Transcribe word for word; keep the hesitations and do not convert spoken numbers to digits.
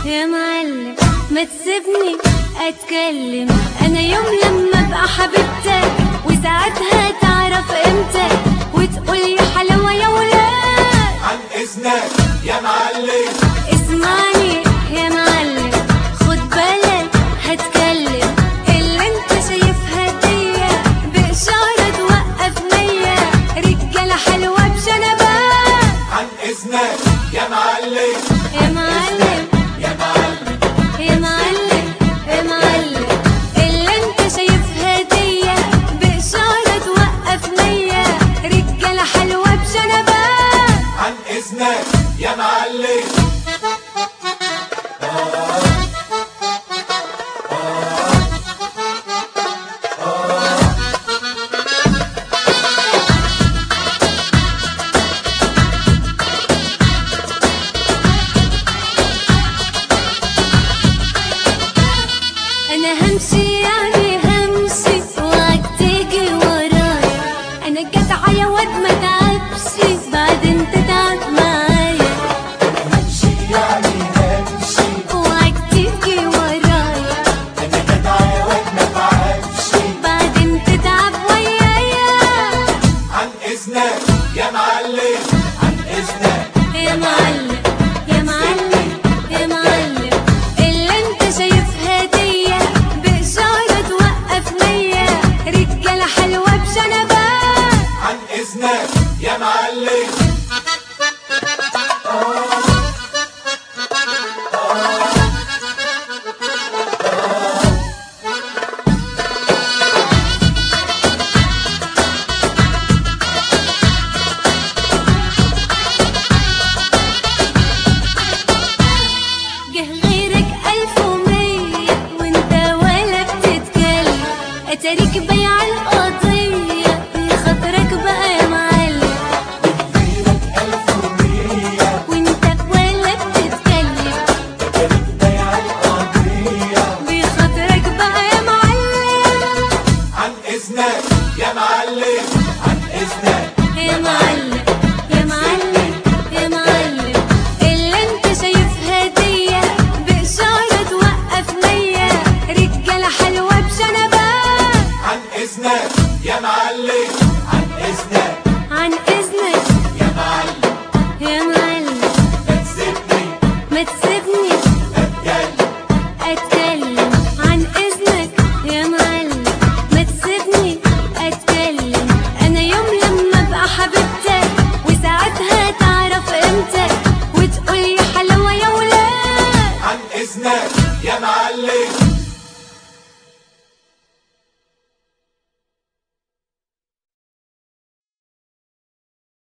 يا معلم ما تسيبني اتكلم، انا يوم لما ابقى حبيبتك وساعتها تعرف قيمتك وتقول يا حلاوه يا ولاد. عن اذنك يا معلم اسمعني يا معلم، خد بالك هتكلم، اللي انت شايفها دي بإشارة توقف مية رجالة حلوة بشنبات. عن اذنك يا معلم يا معلم يا معلم يا معلم يا معلم، اللي انت شايفها دي بإشارة توقف مية رجالة حلوة بشنبات. عن اذنك يا معلم